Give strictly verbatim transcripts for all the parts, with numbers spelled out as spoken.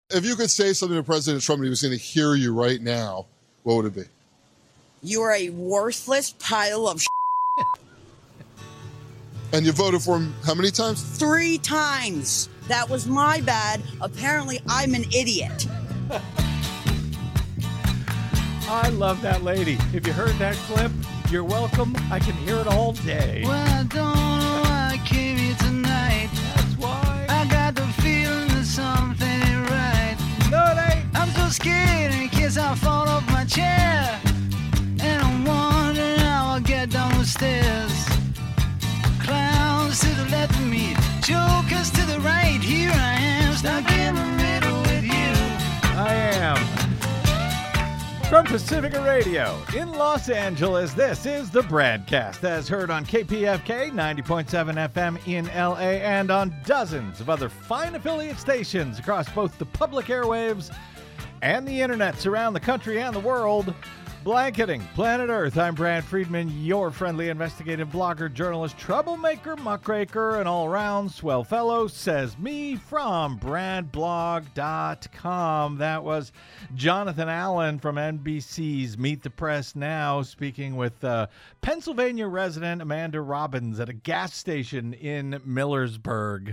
If you could say something to President Trump and he was going to hear you right now, what would it be? You're a worthless pile of shit. And you voted for him how many times? Three times. That was my bad. Apparently, I'm an idiot. I love that lady. If you heard that clip, you're welcome. I can hear it all day. Well, I don't know why I came here tonight. That's why. I got the feeling that something ain't right. No, it ain't. I'm so scared in case I fall off my chair. And I'm wondering how I'll get down the stairs. Clowns to the left of me, jokers to the right. Here I am, stuck in the middle with you. I am. From Pacifica Radio in Los Angeles, this is the Bradcast, as heard on K P F K ninety point seven F M in L A and on dozens of other fine affiliate stations across both the public airwaves and the internets around the country and the world. Blanketing Planet Earth, I'm Brad Friedman, your friendly investigative blogger, journalist, troublemaker, muckraker, and all-around swell fellow, says me from brad blog dot com. That was Jonathan Allen from N B C's Meet the Press Now, speaking with uh, Pennsylvania resident Amanda Robbins at a gas station in Millersburg.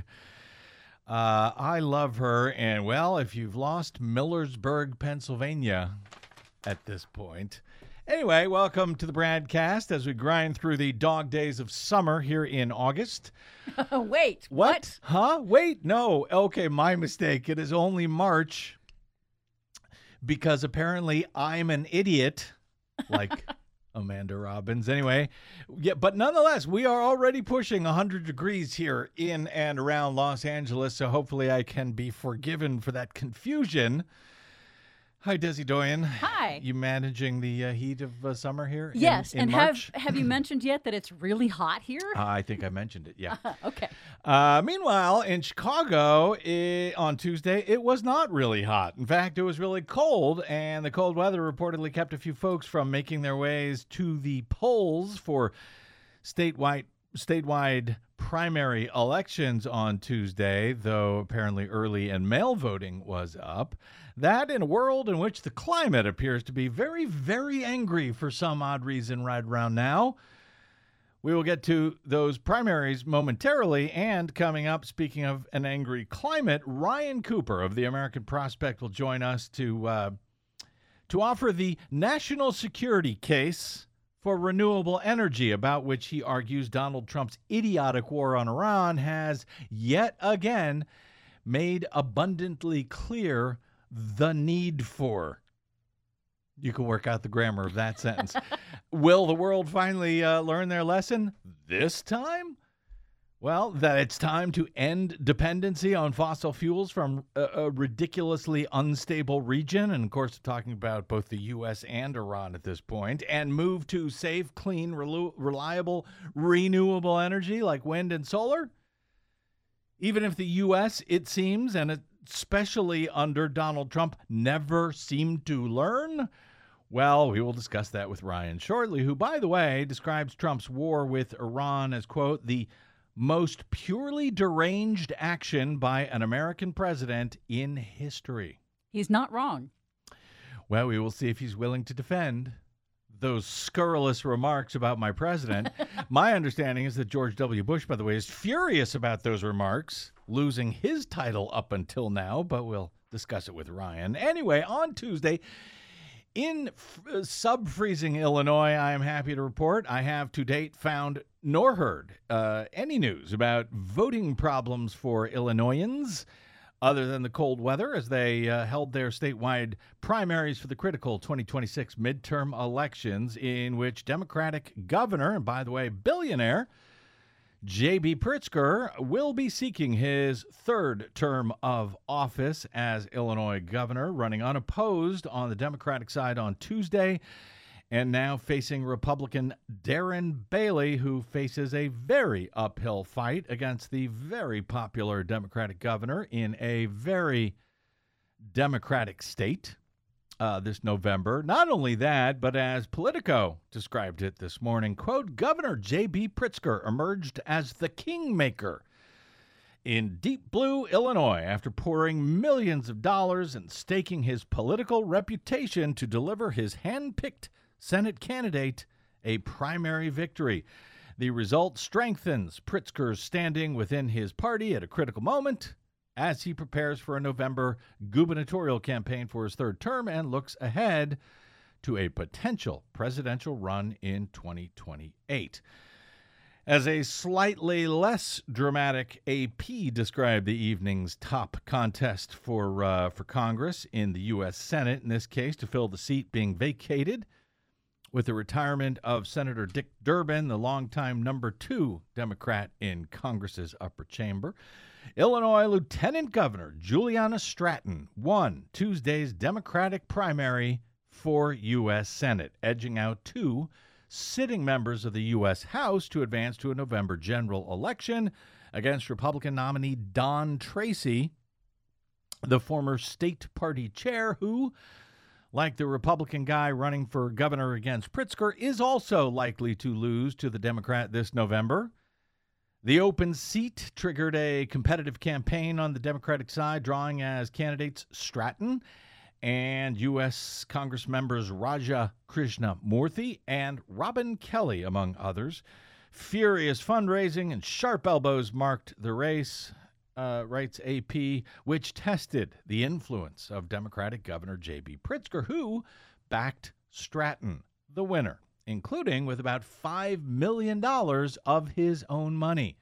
Uh, I love her, and, well, if you've lost Millersburg, Pennsylvania at this point. Anyway, welcome to the Bradcast as we grind through the dog days of summer here in August. Wait, What? what? Huh? Wait, no. Okay, my mistake. It is only March because apparently I'm an idiot, like Amanda Robbins. Anyway, yeah, but nonetheless, we are already pushing one hundred degrees here in and around Los Angeles, so hopefully I can be forgiven for that confusion. Hi, Desi Doyen. Hi. You managing the uh, heat of uh, summer here? in- Yes, in and March? have have you mentioned yet that it's really hot here? Uh, I think I mentioned it, yeah. Okay. Uh, meanwhile, in Chicago i on Tuesday, it was not really hot. In fact, it was really cold, and the cold weather reportedly kept a few folks from making their ways to the polls for statewide statewide primary elections on Tuesday, though apparently early and mail voting was up. That in a world in which the climate appears to be very, very angry for some odd reason right around now. We will get to those primaries momentarily, and coming up, speaking of an angry climate, Ryan Cooper of the American Prospect will join us to uh, to offer the national security case for renewable energy, about which he argues Donald Trump's idiotic war on Iran has yet again made abundantly clear the need for. You can work out the grammar of that sentence. Will the world finally uh, learn their lesson this time? Well, that it's time to end dependency on fossil fuels from a, a ridiculously unstable region, and of course talking about both the U S and Iran at this point, and move to safe, clean, relu- reliable, renewable energy like wind and solar? Even if the U S, it seems, and especially under Donald Trump, never seemed to learn? Well, we will discuss that with Ryan shortly, who, by the way, describes Trump's war with Iran as, quote, the most purely deranged action by an American president in history. He's not wrong. Well, we will see if he's willing to defend those scurrilous remarks about my president. My understanding is that George W. Bush, by the way, is furious about those remarks, losing his title up until now, but we'll discuss it with Ryan. Anyway, on Tuesday, in f- sub-freezing Illinois, I am happy to report I have to date found nor heard uh, any news about voting problems for Illinoisans other than the cold weather as they uh, held their statewide primaries for the critical twenty twenty-six midterm elections, in which Democratic governor, and by the way, billionaire, J B. Pritzker will be seeking his third term of office as Illinois governor, running unopposed on the Democratic side on Tuesday, and now facing Republican Darren Bailey, who faces a very uphill fight against the very popular Democratic governor in a very Democratic state uh, this November. Not only that, but as Politico described it this morning, quote, Governor J B. Pritzker emerged as the kingmaker in deep blue Illinois after pouring millions of dollars and staking his political reputation to deliver his hand-picked Senate candidate a primary victory. The result strengthens Pritzker's standing within his party at a critical moment as he prepares for a November gubernatorial campaign for his third term and looks ahead to a potential presidential run in twenty twenty-eight. As a slightly less dramatic A P described the evening's top contest for uh, for Congress in the U S Senate, in this case to fill the seat being vacated with the retirement of Senator Dick Durbin, the longtime number two Democrat in Congress's upper chamber. Illinois Lieutenant Governor Juliana Stratton won Tuesday's Democratic primary for U S Senate, edging out two sitting members of the U S House to advance to a November general election against Republican nominee Don Tracy, the former state party chair who, like the Republican guy running for governor against Pritzker, is also likely to lose to the Democrat this November. The open seat triggered a competitive campaign on the Democratic side, drawing as candidates Stratton and U S Congress members Raja Krishnamurthy and Robin Kelly, among others. Furious fundraising and sharp elbows marked the race, uh, writes A P, which tested the influence of Democratic Governor J B. Pritzker, who backed Stratton, the winner, including with about five million dollars of his own money.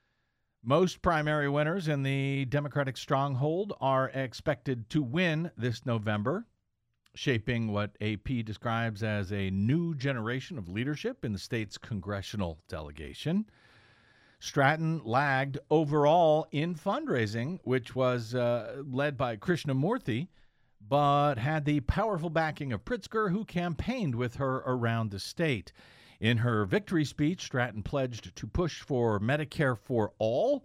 Most primary winners in the Democratic stronghold are expected to win this November, shaping what A P describes as a new generation of leadership in the state's congressional delegation. Stratton lagged overall in fundraising, which was uh, led by Krishnamurthy, but had the powerful backing of Pritzker, who campaigned with her around the state. In her victory speech, Stratton pledged to push for Medicare for all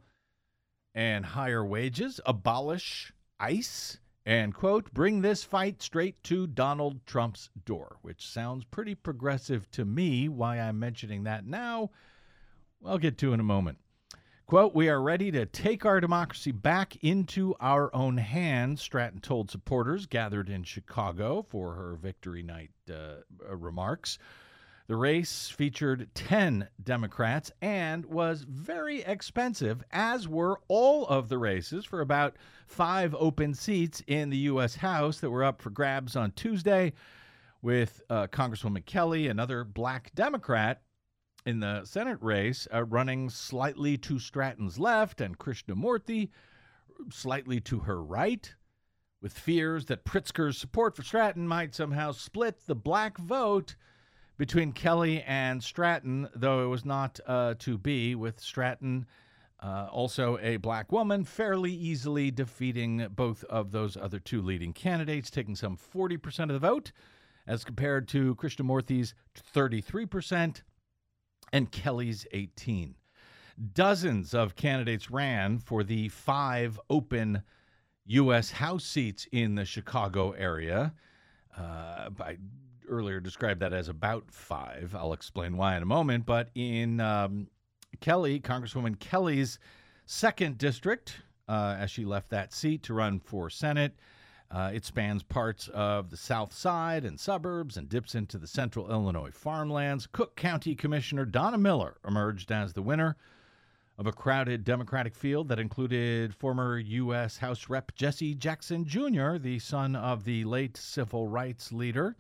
and higher wages, abolish ICE, and, quote, bring this fight straight to Donald Trump's door, which sounds pretty progressive to me. Why I'm mentioning that now, I'll get to in a moment. Quote, we are ready to take our democracy back into our own hands, Stratton told supporters gathered in Chicago for her victory night uh, remarks. The race featured ten Democrats and was very expensive, as were all of the races for about five open seats in the U S House that were up for grabs on Tuesday, with uh, Congresswoman Kelly, another black Democrat, in the Senate race, uh, running slightly to Stratton's left and Krishnamurthy slightly to her right, with fears that Pritzker's support for Stratton might somehow split the black vote between Kelly and Stratton, though it was not uh, to be, with Stratton, uh, also a black woman, fairly easily defeating both of those other two leading candidates, taking some forty percent of the vote, as compared to Krishnamurthy's thirty-three percent and Kelly's eighteen. Dozens of candidates ran for the five open U S House seats in the Chicago area. Uh, I earlier described that as about five. I'll explain why in a moment. But in um, Kelly, Congresswoman Kelly's second district, uh, as she left that seat to run for Senate, uh, it spans parts of the South Side and suburbs and dips into the central Illinois farmlands. Cook County Commissioner Donna Miller emerged as the winner of a crowded Democratic field that included former U S House Rep Jesse Jackson Junior, the son of the late civil rights leader.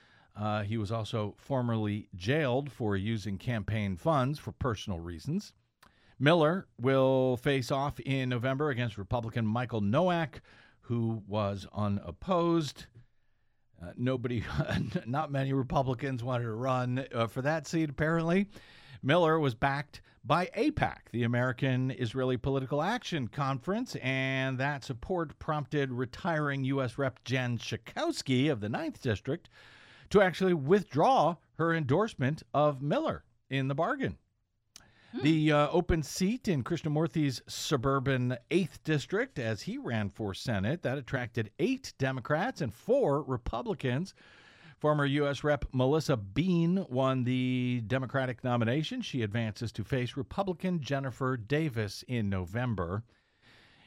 Uh, he was also formerly jailed for using campaign funds for personal reasons. Miller will face off in November against Republican Michael Nowak, who was unopposed. Uh, nobody, not many Republicans wanted to run uh, for that seat, apparently. Miller was backed by AIPAC, the American Israeli Political Action Conference, and that support prompted retiring U S Rep Jen Schakowsky of the ninth District to actually withdraw her endorsement of Miller in the bargain. Hmm. The uh, open seat in Krishnamurthy's suburban eighth District, as he ran for Senate, that attracted eight Democrats and four Republicans. Former U S Rep Melissa Bean won the Democratic nomination. She advances to face Republican Jennifer Davis in November.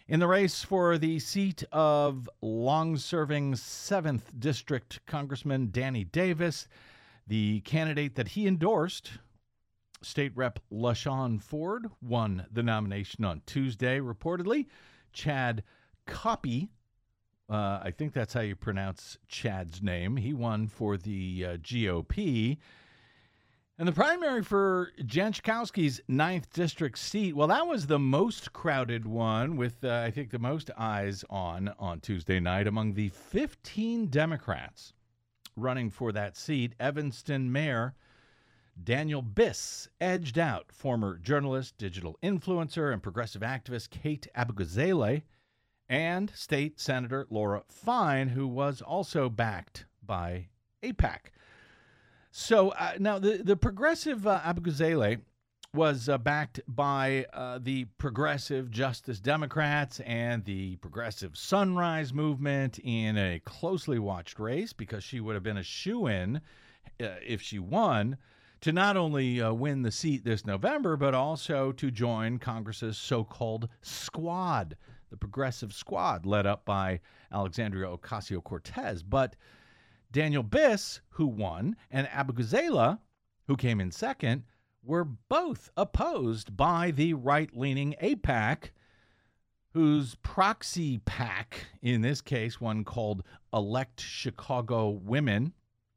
In the race for the seat of long-serving seventh District Congressman Danny Davis, the candidate that he endorsed, State Rep LaShawn Ford, won the nomination on Tuesday, reportedly. Chad Coppey, uh, I think that's how you pronounce Chad's name, he won for the uh, G O P. And the primary for Jen Schakowsky's ninth District seat, well, that was the most crowded one with, uh, I think, the most eyes on on Tuesday night among the fifteen Democrats running for that seat. Evanston Mayor Daniel Biss edged out former journalist, digital influencer, and progressive activist Kate Abugazele and State Senator Laura Fine, who was also backed by AIPAC. So uh, now the, the progressive uh, Abugazele was uh, backed by uh, the Progressive Justice Democrats and the Progressive Sunrise Movement in a closely watched race because she would have been a shoo-in uh, if she won to not only uh, win the seat this November, but also to join Congress's so-called squad, the Progressive Squad, led up by Alexandria Ocasio-Cortez. But Daniel Biss, who won, and Abugazele, who came in second, were both opposed by the right-leaning AIPAC, whose proxy PAC, in this case, one called Elect Chicago Women,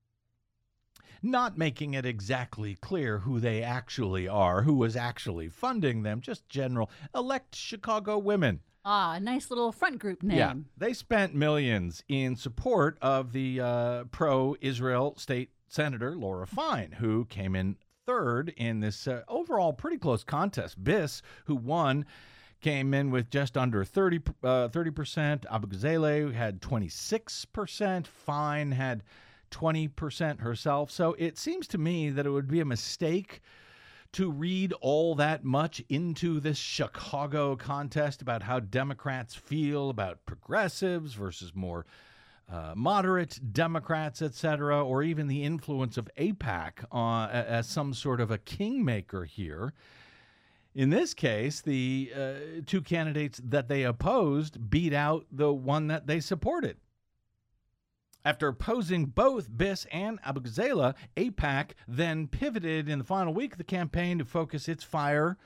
not making it exactly clear who they actually are, who was actually funding them, just general Elect Chicago Women. Ah, a nice little front group name. Yeah, they spent millions in support of the uh, pro-Israel state senator Laura Fine, who came in third in this uh, overall pretty close contest. Biss, who won, came in with just under thirty, uh, thirty percent. Abugazele had twenty-six percent. Fine had twenty percent herself. So it seems to me that it would be a mistake to read all that much into this Chicago contest about how Democrats feel about progressives versus more uh, moderate Democrats, et cetera, or even the influence of AIPAC uh, as some sort of a kingmaker here. In this case, the uh, two candidates that they opposed beat out the one that they supported. After opposing both Biss and Abugazele, AIPAC then pivoted in the final week of the campaign to focus its fire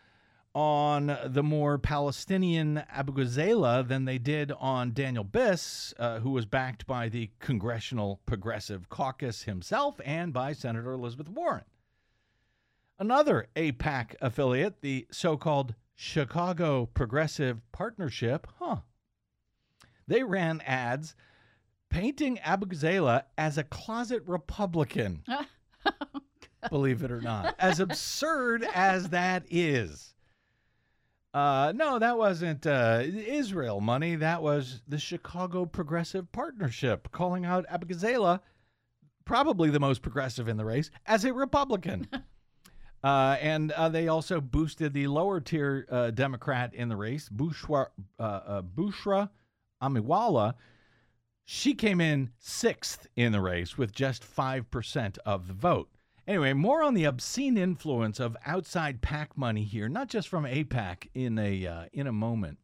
on the more Palestinian Abugazele than they did on Daniel Biss, uh, who was backed by the Congressional Progressive Caucus himself and by Senator Elizabeth Warren. Another AIPAC affiliate, the so-called Chicago Progressive Partnership, huh? They ran ads painting Abugazele as a closet Republican, believe it or not, as absurd as that is. Uh, no, that wasn't uh, Israel money. That was the Chicago Progressive Partnership calling out Abugazele, probably the most progressive in the race, as a Republican. uh, and uh, they also boosted the lower tier uh, Democrat in the race, Bushra, uh, uh, Bushra Amiwala. She came in sixth in the race with just five percent of the vote. Anyway, more on the obscene influence of outside PAC money here, not just from AIPAC, in a uh, in a moment.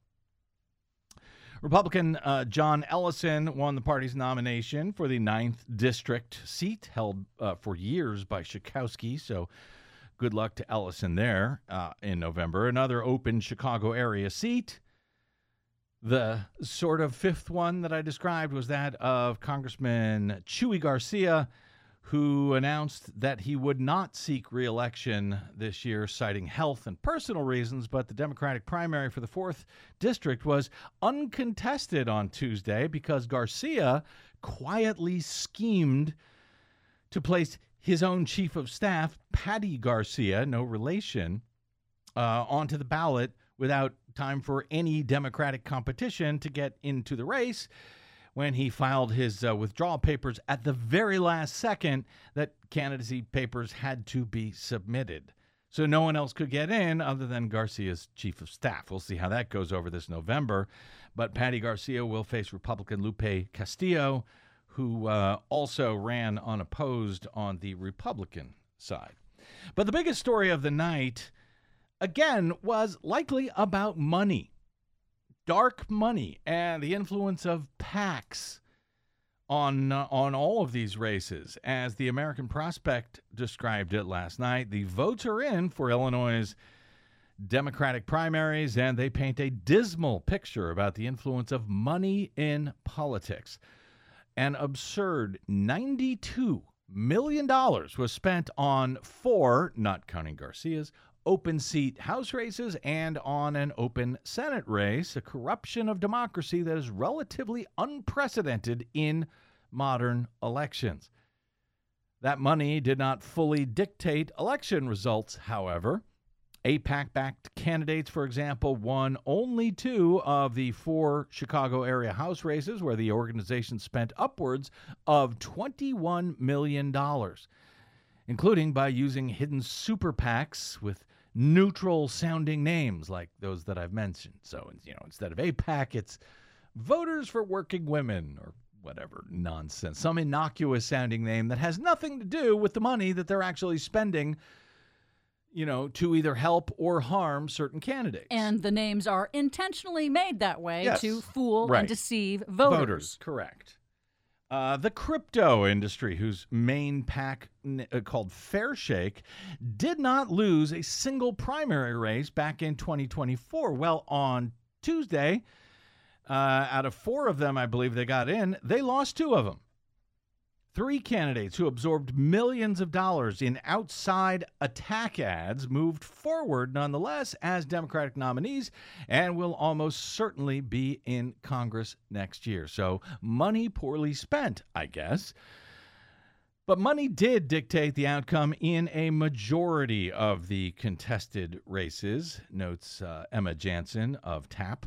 Republican uh, John Ellison won the party's nomination for the ninth District seat held uh, for years by Schakowsky, so good luck to Ellison there uh, in November. Another open Chicago area seat. The sort of fifth one that I described was that of Congressman Chuy Garcia, who announced that he would not seek re-election this year, citing health and personal reasons, but the Democratic primary for the fourth District was uncontested on Tuesday because Garcia quietly schemed to place his own chief of staff, Patty Garcia, no relation, uh, onto the ballot without time for any Democratic competition to get into the race when he filed his uh, withdrawal papers at the very last second that candidacy papers had to be submitted. So no one else could get in other than Garcia's chief of staff. We'll see how that goes over this November. But Patty Garcia will face Republican Lupe Castillo, who uh, also ran unopposed on the Republican side. But the biggest story of the night, again, was likely about money. dark money and the influence of PACs on uh, on all of these races. As the American Prospect described it last night, the votes are in for Illinois' Democratic primaries, and they paint a dismal picture about the influence of money in politics. An absurd ninety-two million dollars was spent on four, not counting Garcia's, open seat House races and on an open Senate race, a corruption of democracy that is relatively unprecedented in modern elections. That money did not fully dictate election results, however. AIPAC-backed candidates, for example, won only two of the four Chicago area House races, where the organization spent upwards of twenty-one million dollars, including by using hidden super PACs with neutral-sounding names like those that I've mentioned. So, you know, instead of AIPAC, it's Voters for Working Women or whatever nonsense, some innocuous-sounding name that has nothing to do with the money that they're actually spending, you know, to either help or harm certain candidates. And the names are intentionally made that way Yes. to fool Right. and deceive voters. Voters, correct. Uh, the crypto industry, whose main PAC n- uh, called Fairshake, did not lose a single primary race back in twenty twenty-four. Well, on Tuesday, uh, out of four of them, I believe they got in, they lost two of them. Three candidates who absorbed millions of dollars in outside attack ads moved forward nonetheless as Democratic nominees and will almost certainly be in Congress next year. So money poorly spent, I guess. But money did dictate the outcome in a majority of the contested races, notes uh, Emma Jansen of T A P.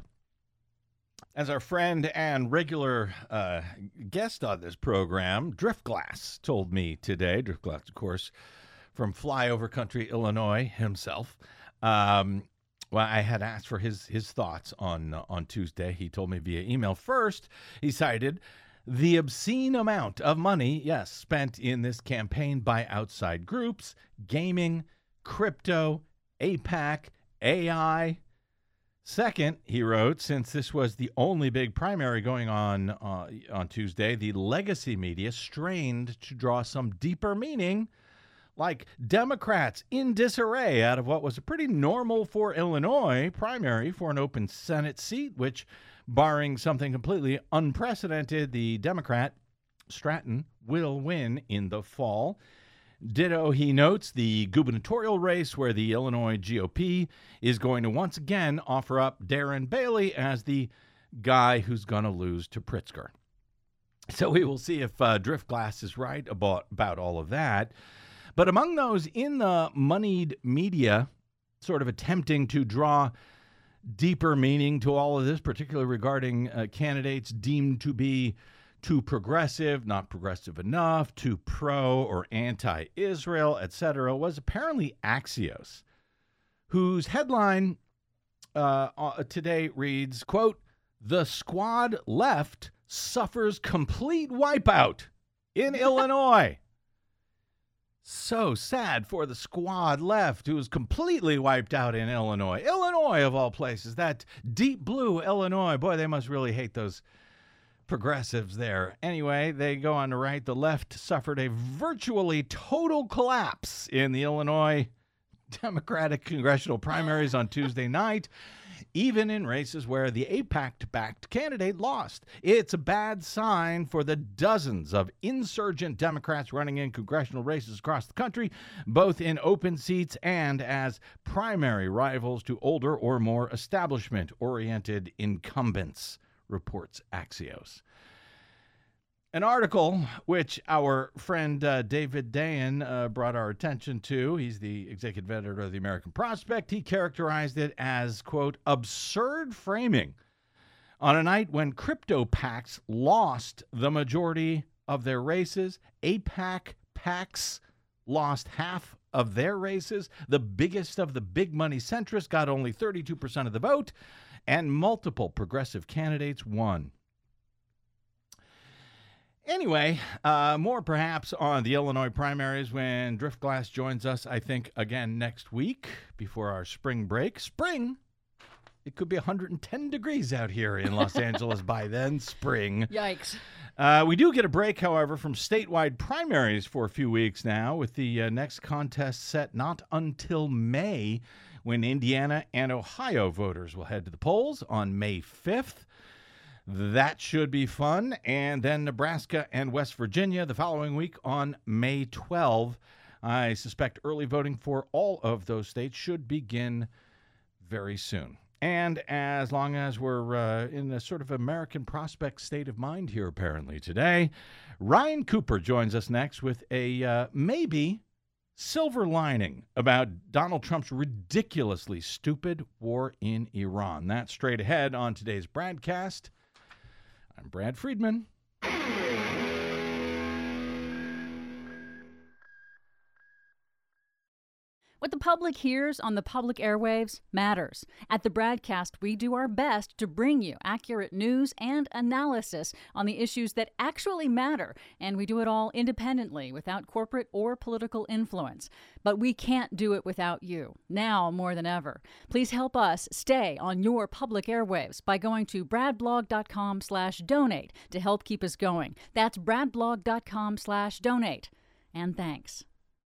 As our friend and regular uh, guest on this program, Driftglass, told me today, Driftglass, of course, from Flyover Country, Illinois himself. Um, well, I had asked for his his thoughts on uh, on Tuesday. He told me via email. First, he cited the obscene amount of money, yes, spent in this campaign by outside groups, gaming, crypto, AIPAC, A I. Second, he wrote, since this was the only big primary going on uh, on Tuesday, the legacy media strained to draw some deeper meaning, like Democrats in disarray out of what was a pretty normal for Illinois primary for an open Senate seat, which, barring something completely unprecedented, the Democrat Stratton will win in the fall. Ditto, he notes, the gubernatorial race where the Illinois G O P is going to once again offer up Darren Bailey as the guy who's going to lose to Pritzker. So we will see if uh, Driftglass is right about, about all of that. But among those in the moneyed media sort of attempting to draw deeper meaning to all of this, particularly regarding uh, candidates deemed to be too progressive, not progressive enough, too pro or anti-Israel, et cetera, was apparently Axios, whose headline uh, uh, today reads, quote, "The squad left suffers complete wipeout in Illinois." So sad for the squad left, who was completely wiped out in Illinois. Illinois, of all places, that deep blue Illinois. Boy, they must really hate those progressives there. Anyway, they go on to write, the left suffered a virtually total collapse in the Illinois Democratic congressional primaries on Tuesday night, even in races where the AIPAC-backed candidate lost. It's a bad sign for the dozens of insurgent Democrats running in congressional races across the country, both in open seats and as primary rivals to older or more establishment-oriented incumbents, reports Axios. An article which our friend uh, David Dayen uh, brought our attention to, he's the executive editor of the American Prospect, he characterized it as, quote, absurd framing on a night when crypto PACs lost the majority of their races. AIPAC PACs lost half of their races. The biggest of the big money centrists got only thirty-two percent of the vote, and multiple progressive candidates won. Anyway, uh, more perhaps on the Illinois primaries when Driftglass joins us, I think, again next week before our spring break. Spring it could be one hundred ten degrees out here in Los Angeles by then, spring. Yikes. Uh, we do get a break, however, from statewide primaries for a few weeks now, with the uh, next contest set not until May, when Indiana and Ohio voters will head to the polls on May fifth. That should be fun. And then Nebraska and West Virginia the following week on May twelfth. I suspect early voting for all of those states should begin very soon. And as long as we're uh, in a sort of American prospect state of mind here, apparently, today, Ryan Cooper joins us next with a uh, maybe silver lining about Donald Trump's ridiculously stupid war in Iran. That's straight ahead on today's broadcast. I'm Brad Friedman. What the public hears on the public airwaves matters. At the broadcast, we do our best to bring you accurate news and analysis on the issues that actually matter, and we do it all independently, without corporate or political influence. But we can't do it without you, now more than ever. Please help us stay on your public airwaves by going to bradblog.com slash donate to help keep us going. That's bradblog.com slash donate. And thanks.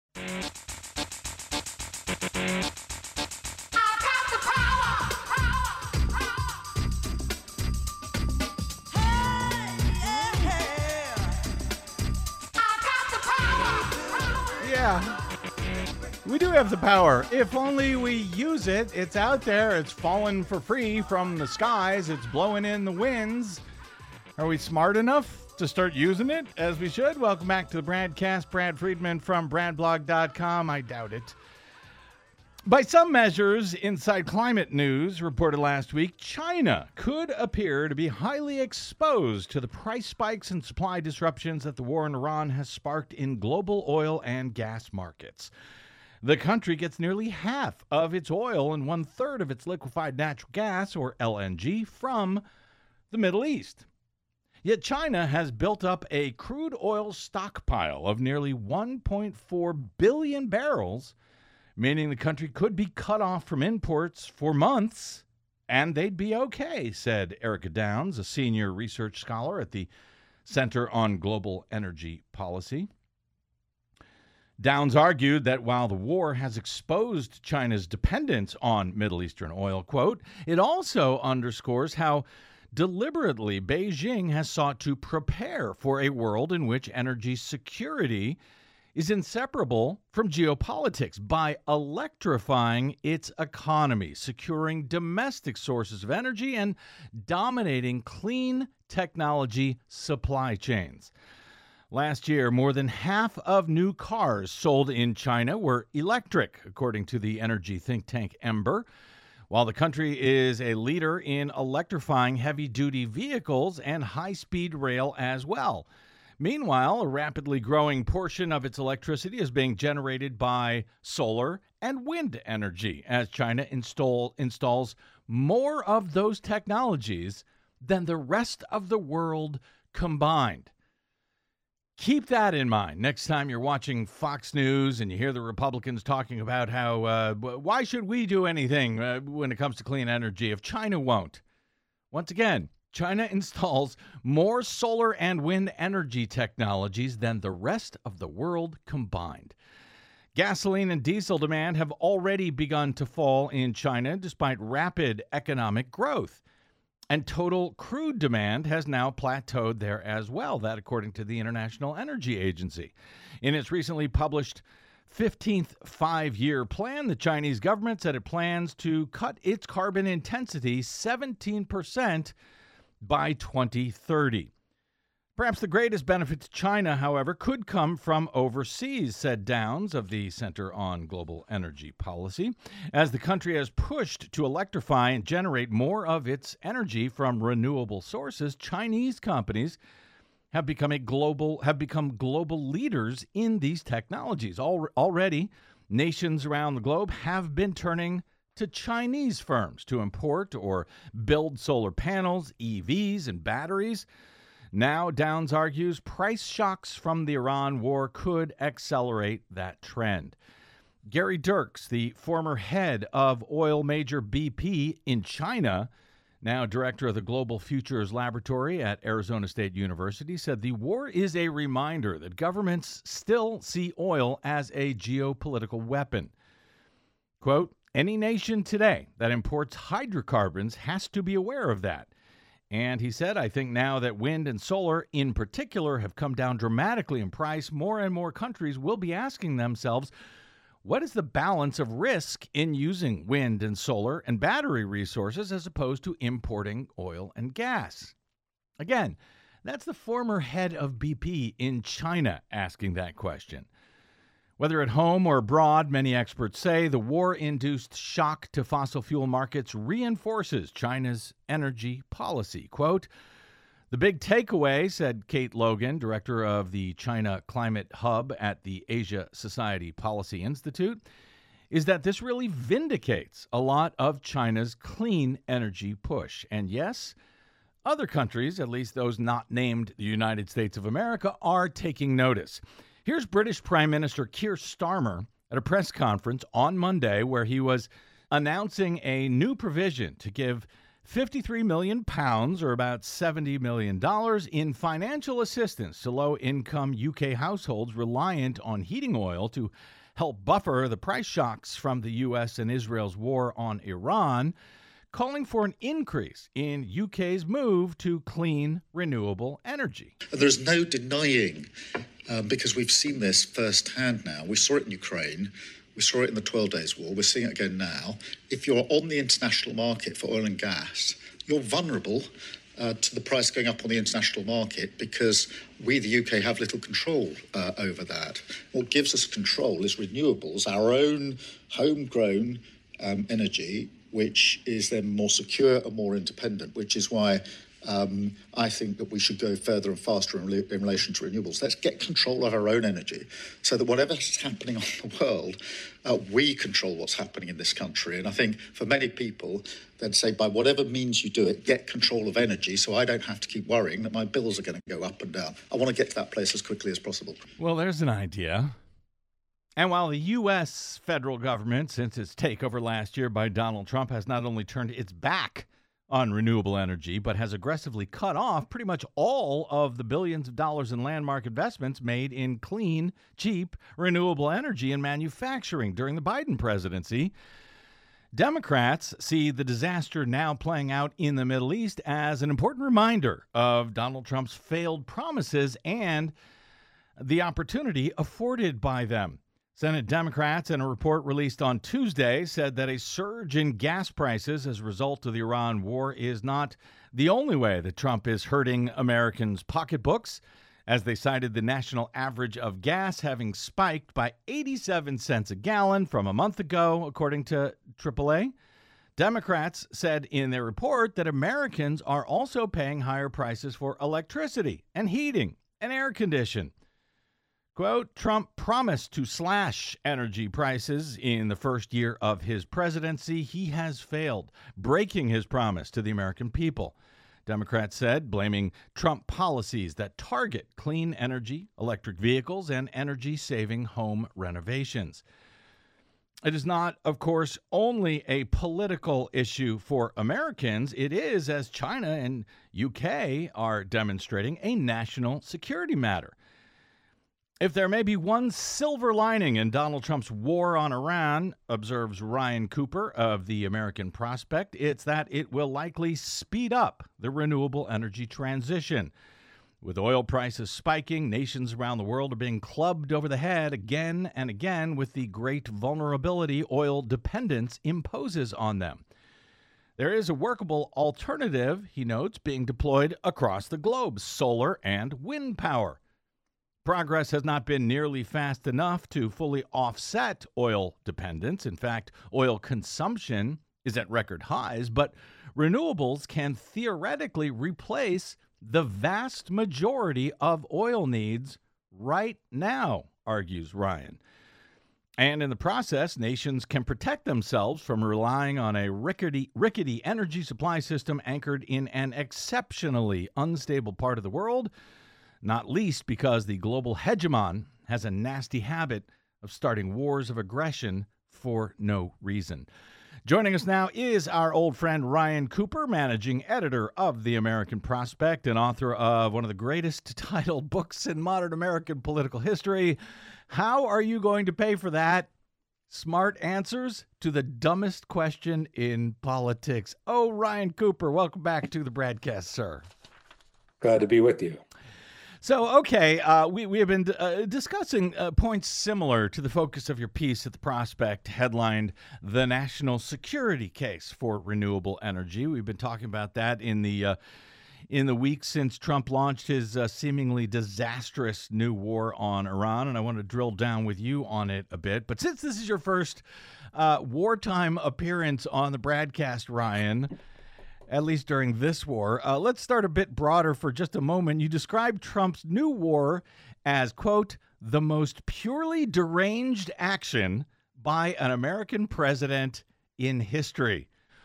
Yeah, we do have the power. If only we use it. It's out there. It's falling for free from the skies. It's blowing in the winds. Are we smart enough to start using it as we should? Welcome back to the Bradcast. Brad Friedman from bradblog dot com. I doubt it. By some measures, Inside Climate News reported last week, China could appear to be highly exposed to the price spikes and supply disruptions that the war in Iran has sparked in global oil and gas markets. The country gets nearly half of its oil and one-third of its liquefied natural gas, or L N G, from the Middle East. Yet China has built up a crude oil stockpile of nearly one point four billion barrels, meaning the country could be cut off from imports for months, and they'd be okay, said Erica Downs, a senior research scholar at the Center on Global Energy Policy. Downs argued that while the war has exposed China's dependence on Middle Eastern oil, quote, it also underscores how deliberately Beijing has sought to prepare for a world in which energy security is inseparable from geopolitics by electrifying its economy, securing domestic sources of energy, and dominating clean technology supply chains. Last year, more than half of new cars sold in China were electric, according to the energy think tank Ember. While the country is a leader in electrifying heavy-duty vehicles and high-speed rail as well. Meanwhile, a rapidly growing portion of its electricity is being generated by solar and wind energy, as China install, installs more of those technologies than the rest of the world combined. Keep that in mind next time you're watching Fox News and you hear the Republicans talking about how, uh, why should we do anything uh, when it comes to clean energy if China won't? Once again, China installs more solar and wind energy technologies than the rest of the world combined. Gasoline and diesel demand have already begun to fall in China despite rapid economic growth. And total crude demand has now plateaued there as well, that according to the International Energy Agency. In its recently published fifteenth five-year plan, the Chinese government said it plans to cut its carbon intensity seventeen percent by twenty thirty. Perhaps the greatest benefit to China, however, could come from overseas, said Downs of the Center on Global Energy Policy, as the country has pushed to electrify and generate more of its energy from renewable sources. Chinese companies have become a global have become global leaders in these technologies. Al- already, nations around the globe have been turning to Chinese firms to import or build solar panels, E Vs, and batteries. Now, Downs argues price shocks from the Iran war could accelerate that trend. Gary Dirks, the former head of oil major B P in China, now director of the Global Futures Laboratory at Arizona State University, said the war is a reminder that governments still see oil as a geopolitical weapon. Quote, any nation today that imports hydrocarbons has to be aware of that. And he said, I think now that wind and solar in particular have come down dramatically in price, more and more countries will be asking themselves, what is the balance of risk in using wind and solar and battery resources as opposed to importing oil and gas? Again, that's the former head of B P in China asking that question. Whether at home or abroad, many experts say the war-induced shock to fossil fuel markets reinforces China's energy policy. Quote, the big takeaway, said Kate Logan, director of the China Climate Hub at the Asia Society Policy Institute, is that this really vindicates a lot of China's clean energy push. And yes, other countries, at least those not named the United States of America, are taking notice. Here's British Prime Minister Keir Starmer at a press conference on Monday where he was announcing a new provision to give fifty-three million pounds, or about seventy million dollars, in financial assistance to low-income U K households reliant on heating oil to help buffer the price shocks from the U S and Israel's war on Iran, calling for an increase in U K's move to clean, renewable energy. There's no denying, um, because we've seen this firsthand now. We saw it in Ukraine. We saw it in the twelve days war. We're seeing it again now. If you're on the international market for oil and gas, you're vulnerable uh, to the price going up on the international market because we, the U K, have little control uh, over that. What gives us control is renewables, our own homegrown um, energy, which is then more secure and more independent, which is why um, I think that we should go further and faster in, re- in relation to renewables. Let's get control of our own energy so that whatever's happening on the world, uh, we control what's happening in this country. And I think for many people, they'd say, by whatever means you do it, get control of energy so I don't have to keep worrying that my bills are going to go up and down. I want to get to that place as quickly as possible. Well, there's an idea. And while the U S federal government, since its takeover last year by Donald Trump, has not only turned its back on renewable energy, but has aggressively cut off pretty much all of the billions of dollars in landmark investments made in clean, cheap, renewable energy and manufacturing during the Biden presidency, Democrats see the disaster now playing out in the Middle East as an important reminder of Donald Trump's failed promises and the opportunity afforded by them. Senate Democrats, in a report released on Tuesday, said that a surge in gas prices as a result of the Iran war is not the only way that Trump is hurting Americans' pocketbooks, as they cited the national average of gas having spiked by eighty-seven cents a gallon from a month ago, according to triple A. Democrats said in their report that Americans are also paying higher prices for electricity and heating and air conditioning. Quote, Trump promised to slash energy prices in the first year of his presidency. He has failed, breaking his promise to the American people, Democrats said, blaming Trump policies that target clean energy, electric vehicles, and energy-saving home renovations. It is not, of course, only a political issue for Americans. It is, as China and U K are demonstrating, a national security matter. If there may be one silver lining in Donald Trump's war on Iran, observes Ryan Cooper of the American Prospect, it's that it will likely speed up the renewable energy transition. With oil prices spiking, nations around the world are being clubbed over the head again and again with the great vulnerability oil dependence imposes on them. There is a workable alternative, he notes, being deployed across the globe: solar and wind power. Progress has not been nearly fast enough to fully offset oil dependence. In fact, oil consumption is at record highs, but renewables can theoretically replace the vast majority of oil needs right now, argues Ryan. And in the process, nations can protect themselves from relying on a rickety, rickety energy supply system anchored in an exceptionally unstable part of the world, not least because the global hegemon has a nasty habit of starting wars of aggression for no reason. Joining us now is our old friend Ryan Cooper, managing editor of The American Prospect and author of one of the greatest titled books in modern American political history. How are you going to pay for that? Smart answers to the dumbest question in politics. Oh, Ryan Cooper, welcome back to the broadcast, sir. Glad to be with you. So, okay, uh, we, we have been uh, discussing uh, points similar to the focus of your piece at the Prospect, headlined The National Security Case for Renewable Energy. We've been talking about that in the uh, in the weeks since Trump launched his uh, seemingly disastrous new war on Iran, and I want to drill down with you on it a bit. But since this is your first uh, wartime appearance on the broadcast, Ryan, at least during this war. Uh, let's start a bit broader for just a moment. You described Trump's new war as, quote, the most purely deranged action by an American president in history.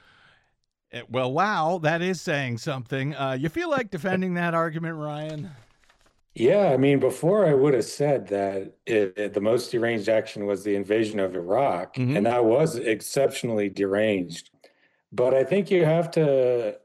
Uh, Well, wow, that is saying something. Uh, you feel like defending that argument, Ryan? Yeah, I mean, before I would have said that it, it- the most deranged action was the invasion of Iraq, Mhm. and that was exceptionally deranged. But I think you have to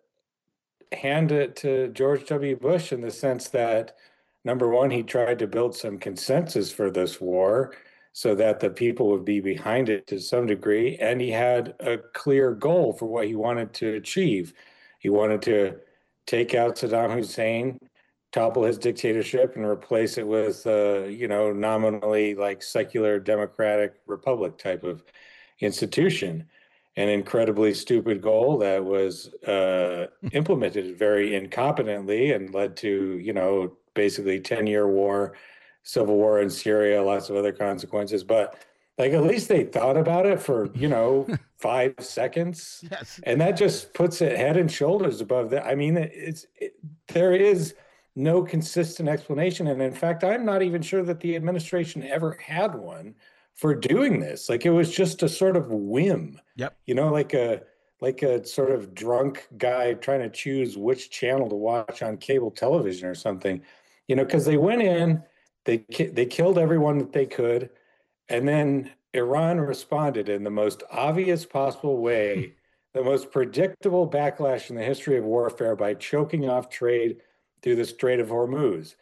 hand it to George W. Bush in the sense that, number one, he tried to build some consensus for this war so that the people would be behind it to some degree, and he had a clear goal for what he wanted to achieve. He wanted to take out Saddam Hussein, topple his dictatorship, and replace it with, uh, you know, nominally like secular democratic republic type of institution. An incredibly stupid goal that was uh, implemented very incompetently and led to, you know, basically ten-year war, civil war in Syria, lots of other consequences. But like, at least they thought about it for, you know, five seconds. Yes. And that just puts it head and shoulders above that. I mean, it's it, there is no consistent explanation. And in fact, I'm not even sure that the administration ever had one for doing this. Like, it was just a sort of whim. Yep. You know, like a like a sort of drunk guy trying to choose which channel to watch on cable television or something. You know, because they went in, they ki- they killed everyone that they could, and then Iran responded in the most obvious possible way, the most predictable backlash in the history of warfare, by choking off trade through the Strait of Hormuz.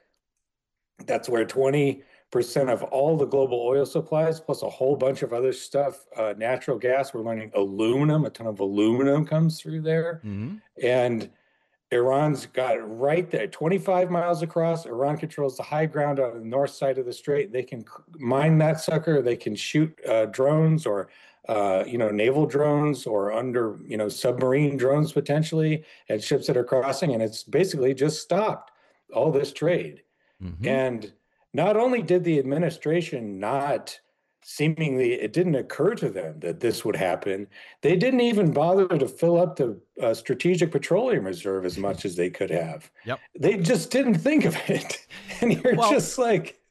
That's where twenty percent of all the global oil supplies, plus a whole bunch of other stuff, uh, natural gas, we're learning aluminum, a ton of aluminum comes through there. Mm-hmm. And Iran's got it right there, twenty-five miles across. Iran controls the high ground on the north side of the strait. They can mine that sucker. They can shoot uh, drones or, uh, you know, naval drones or under, you know, submarine drones potentially at ships that are crossing. And it's basically just stopped all this trade. Mm-hmm. And not only did the administration not seemingly, it didn't occur to them that this would happen, they didn't even bother to fill up the uh, strategic petroleum reserve as much as they could have. Yep. They just didn't think of it. And you're Well, just like,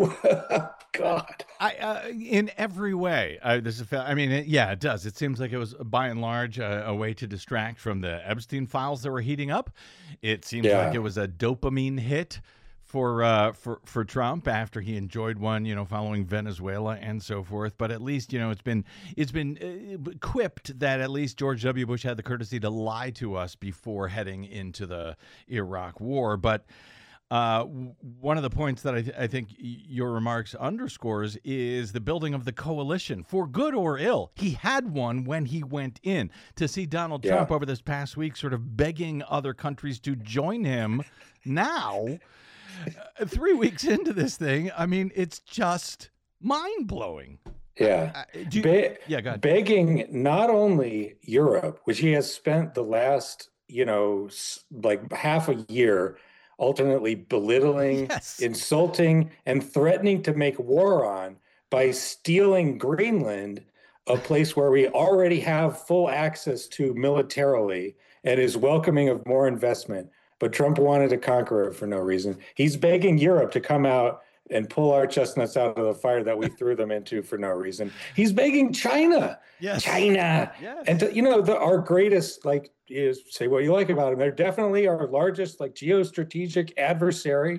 God. I, uh, in every way, uh, this is. fa- I mean, it, yeah, it does. It seems like it was by and large uh, a way to distract from the Epstein files that were heating up. It seems Yeah. like it was a dopamine hit for uh, for for Trump after he enjoyed one, you know, following Venezuela and so forth. But at least, you know, it's been it's been uh, quipped that at least George W. Bush had the courtesy to lie to us before heading into the Iraq War. But Uh, w- one of the points that I, th- I think y- your remarks underscores is the building of the coalition, for good or ill. He had one when he went in. To see Donald Yeah. Trump over this past week sort of begging other countries to join him now, uh, three weeks into this thing, I mean, it's just mind-blowing. Yeah. Uh, do you- Be- yeah, go ahead. begging not only Europe, which he has spent the last, you know, s- like half a year alternately belittling, Yes. insulting, and threatening to make war on by stealing Greenland, a place where we already have full access to militarily and is welcoming of more investment. But Trump wanted to conquer it for no reason. He's begging Europe to come out and pull our chestnuts out of the fire that we threw them into for no reason. He's begging China, Yes. China, Yes. and to, you know, the, our greatest, like, is say what you like about them. They're definitely our largest, like, geostrategic adversary,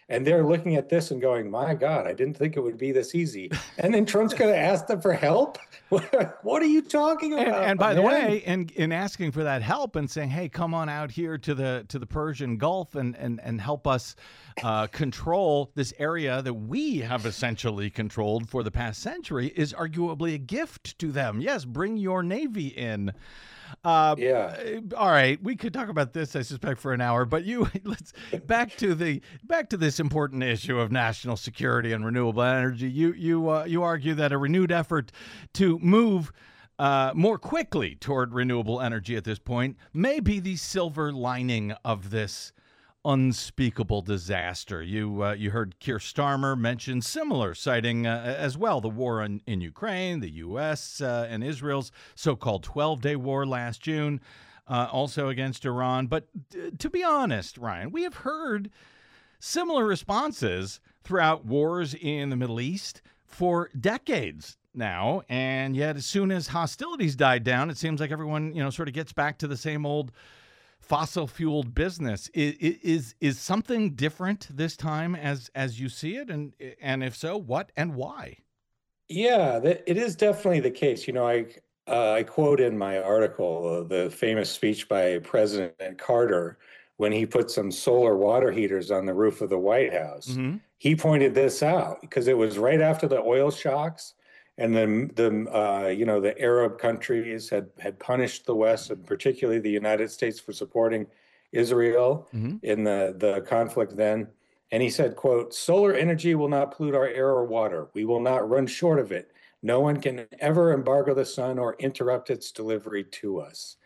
And they're looking at this and going, my God, I didn't think it would be this easy. And then Trump's going to ask them for help? What are you talking about? And, and by man? the way, in, in asking for that help and saying, hey, come on out here to the to the Persian Gulf and, and, and help us uh, control this area that we have essentially controlled for the past century is arguably a gift to them. Yes, bring your Navy in. Uh, yeah. All right, we could talk about this, I suspect, for an hour. But you, let's back to the back to this important issue of national security and renewable energy. You you uh, you argue that a renewed effort to move uh, more quickly toward renewable energy at this point may be the silver lining of this unspeakable disaster. You uh, you heard Keir Starmer mention similar, citing uh, as well the war in, in Ukraine, the U S uh, and Israel's so-called twelve-day war last June, uh, also against Iran. But uh, to be honest, Ryan, we have heard similar responses throughout wars in the Middle East for decades now, and yet as soon as hostilities died down, it seems like everyone, you know, sort of gets back to the same old fossil-fueled business. Is, is is something different this time as as you see it, and and if so, what and why? Yeah, that, it is definitely the case. You know, I uh, I quote in my article uh, the famous speech by President Carter when he put some solar water heaters on the roof of the White House. Mm-hmm. He pointed this out because it was right after the oil shocks. And then the uh, you know the Arab countries had had punished the West, and particularly the United States, for supporting Israel mm-hmm. in the the conflict then. And he said, "quote Solar energy will not pollute our air or water. We will not run short of it. No one can ever embargo the sun or interrupt its delivery to us."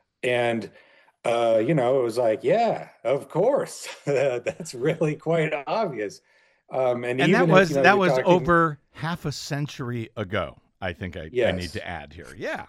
And uh, you know, it was like, yeah, of course, that's really quite obvious. Um, and and even that was if, you know, that was talking, over half a century ago. I think I, yes. I need to add here. Yeah.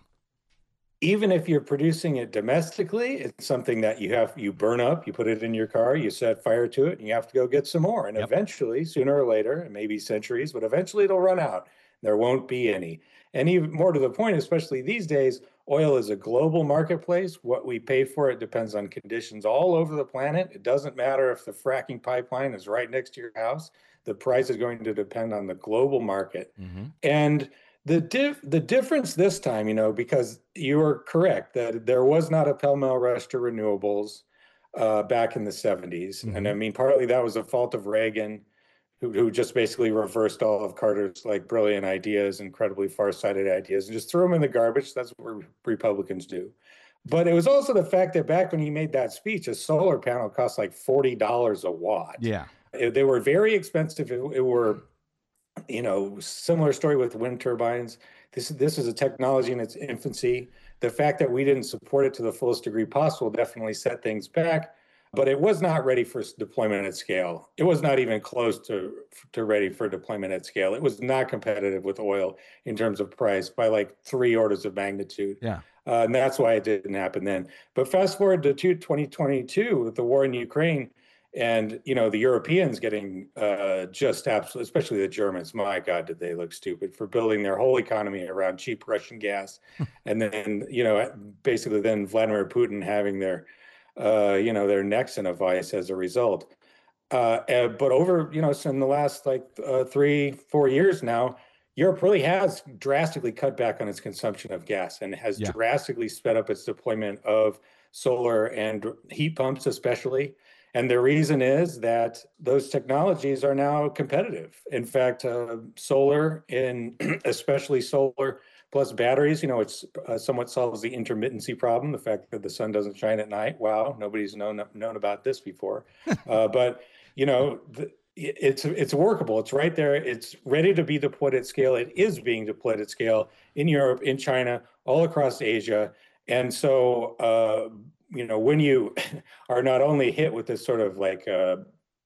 Even if you're producing it domestically, it's something that you have, you burn up, you put it in your car, you set fire to it, and you have to go get some more. And yep. eventually, sooner or later, and maybe centuries, but eventually it'll run out. There won't be any. And even more to the point, especially these days, oil is a global marketplace. What we pay for it depends on conditions all over the planet. It doesn't matter if the fracking pipeline is right next to your house. The price is going to depend on the global market. Mm-hmm. And the diff- the difference this time, you know, because you are correct that there was not a pell-mell rush to renewables uh, back in the seventies. Mm-hmm. And I mean, partly that was a fault of Reagan, who, who just basically reversed all of Carter's like brilliant ideas, incredibly far-sighted ideas, and just threw them in the garbage. That's what Republicans do. But it was also the fact that back when he made that speech, a solar panel cost like forty dollars a watt. Yeah. They were very expensive. It, it were, you know, similar story with wind turbines. This, this is a technology in its infancy. The fact that we didn't support it to the fullest degree possible definitely set things back, but it was not ready for deployment at scale. It was not even close to, to ready for deployment at scale. It was not competitive with oil in terms of price by like three orders of magnitude. Yeah. Uh, and that's why it didn't happen then. But fast forward to twenty twenty-two with the war in Ukraine, and, you know, the Europeans getting uh, just absolutely, especially the Germans, my God, did they look stupid for building their whole economy around cheap Russian gas. And then, you know, basically then Vladimir Putin having their, uh, you know, their necks in a vice as a result. Uh, but over, you know, so in the last like uh, three, four years now, Europe really has drastically cut back on its consumption of gas and has yeah. drastically sped up its deployment of solar and heat pumps, especially. And the reason is that those technologies are now competitive. In fact, uh, solar, and especially solar plus batteries, you know, it's uh, somewhat solves the intermittency problem, the fact that the sun doesn't shine at night. Wow, nobody's known known about this before. uh, but, you know, the, it's it's workable. It's right there. It's ready to be deployed at scale. It is being deployed at scale in Europe, in China, all across Asia. And so, uh, you know, when you are not only hit with this sort of like, uh,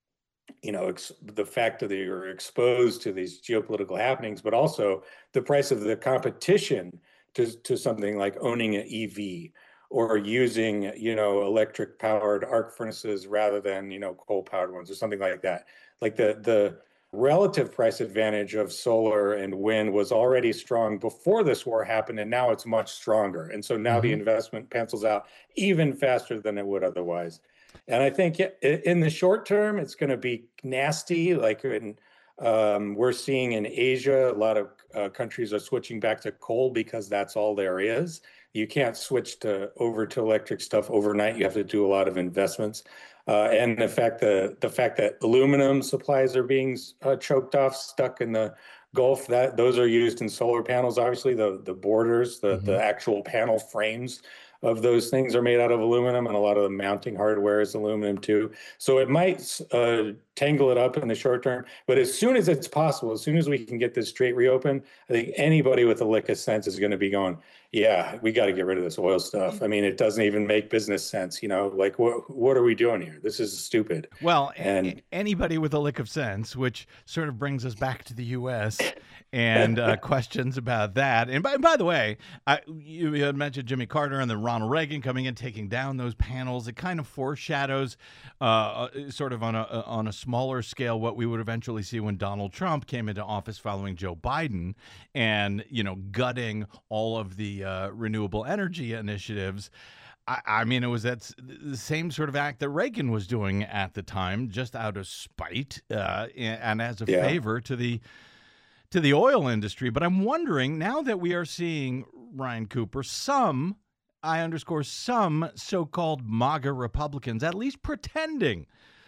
you know, ex- the fact that you're exposed to these geopolitical happenings, but also the price of the competition to, to something like owning an E V or using, you know, electric powered arc furnaces rather than, you know, coal powered ones or something like that. Like the, the relative price advantage of solar and wind was already strong before this war happened, and now it's much stronger. And so now mm-hmm. the investment pencils out even faster than it would otherwise. And I think in the short term, it's going to be nasty. Like in, um, we're seeing in Asia, a lot of uh, countries are switching back to coal because that's all there is. You can't switch to over to electric stuff overnight. You have to do a lot of investments. Uh, and the fact the the fact that aluminum supplies are being uh, choked off, stuck in the Gulf, that those are used in solar panels. Obviously, the the borders, the mm-hmm. the actual panel frames of those things are made out of aluminum, and a lot of the mounting hardware is aluminum too. So it might uh, tangle it up in the short term, but as soon as it's possible, as soon as we can get this strait reopened, I think anybody with a lick of sense is going to be going, yeah, we got to get rid of this oil stuff. I mean, it doesn't even make business sense. You know, like what what are we doing here? This is stupid. Well, and a- anybody with a lick of sense, which sort of brings us back to the U S and uh, questions about that. And by, by the way, I, you had mentioned Jimmy Carter and then Ronald Reagan coming in, taking down those panels. It kind of foreshadows, uh, sort of on a on a smaller scale, what we would eventually see when Donald Trump came into office following Joe Biden, and you know, gutting all of the uh, renewable energy initiatives. I, I mean, it was that the same sort of act that Reagan was doing at the time, just out of spite uh, and as a yeah. favor to the to the oil industry. But I'm wondering, now that we are seeing, Ryan Cooper, some, I underscore some, so-called MAGA Republicans at least pretending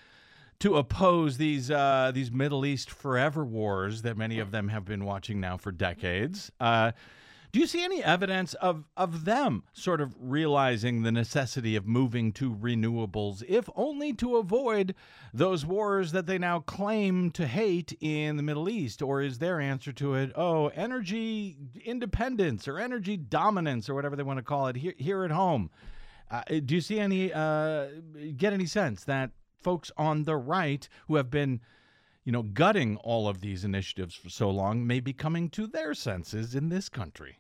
to oppose these uh, these Middle East forever wars that many of them have been watching now for decades. Uh, do you see any evidence of, of them sort of realizing the necessity of moving to renewables, if only to avoid those wars that they now claim to hate in the Middle East? Or is their answer to it, oh, energy independence or energy dominance or whatever they want to call it here, here at home? Uh, do you see any, uh, get any sense that folks on the right who have been, you know, gutting all of these initiatives for so long may be coming to their senses in this country?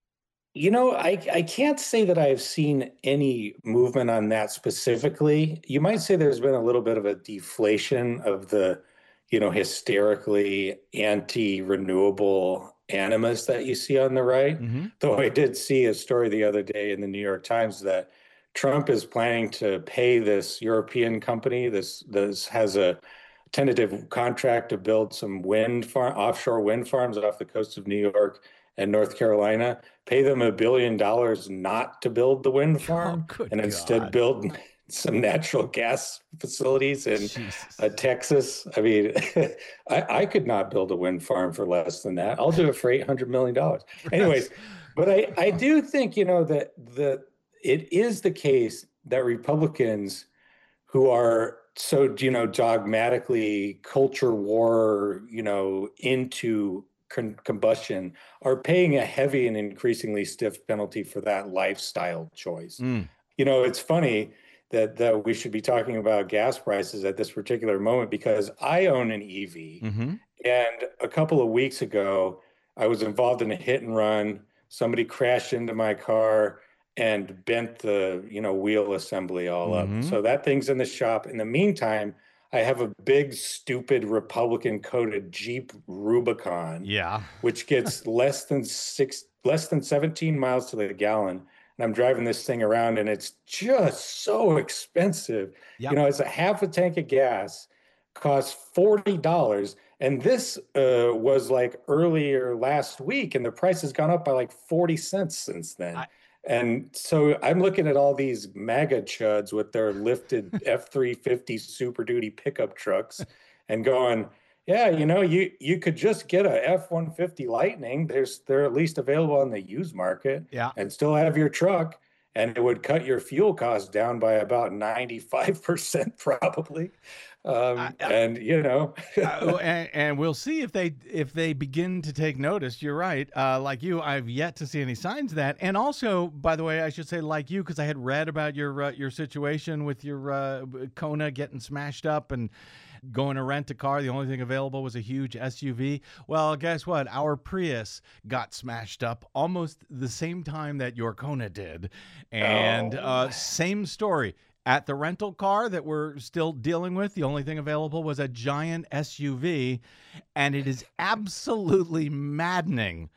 You know, I, I can't say that I've seen any movement on that specifically. You might say there's been a little bit of a deflation of the, you know, hysterically anti-renewable animus that you see on the right. Mm-hmm. Though I did see a story the other day in the New York Times that Trump is planning to pay this European company. This, this has a tentative contract to build some wind farm, offshore wind farms off the coast of New York and North Carolina, pay them a billion dollars not to build the wind farm oh, and God. instead build some natural gas facilities in uh, Texas. I mean, I, I could not build a wind farm for less than that. I'll do it for eight hundred million dollars. Anyways, but I, I do think, you know, that the it is the case that Republicans who are so, you know, dogmatically culture war, you know, into Con- combustion are paying a heavy and increasingly stiff penalty for that lifestyle choice. Mm. You know, it's funny that, that we should be talking about gas prices at this particular moment because I own an E V. Mm-hmm. And a couple of weeks ago, I was involved in a hit and run. Somebody crashed into my car and bent the, you know, wheel assembly all mm-hmm. up. So that thing's in the shop. In the meantime, I have a big, stupid Republican-coated Jeep Rubicon, yeah, which gets less than six, less than seventeen miles to the gallon, and I'm driving this thing around, and it's just so expensive. Yep. You know, it's a half a tank of gas, costs forty dollars, and this uh, was like earlier last week, and the price has gone up by like forty cents since then. I- And so I'm looking at all these MAGA chuds with their lifted F three fifty Super Duty pickup trucks and going, yeah, you know, you you could just get a F one fifty Lightning. There's they're at least available on the used market, yeah, and still have your truck, and it would cut your fuel costs down by about ninety-five percent probably. Um, I, I, and you know, uh, and, and we'll see if they if they begin to take notice. You're right. Uh, like you, I've yet to see any signs of that. And also, by the way, I should say like you, because I had read about your uh, your situation with your uh, Kona getting smashed up and going to rent a car. The only thing available was a huge S U V. Well, guess what? Our Prius got smashed up almost the same time that your Kona did, and oh. uh, same story. At the rental car that we're still dealing with, the only thing available was a giant S U V, and it is absolutely maddening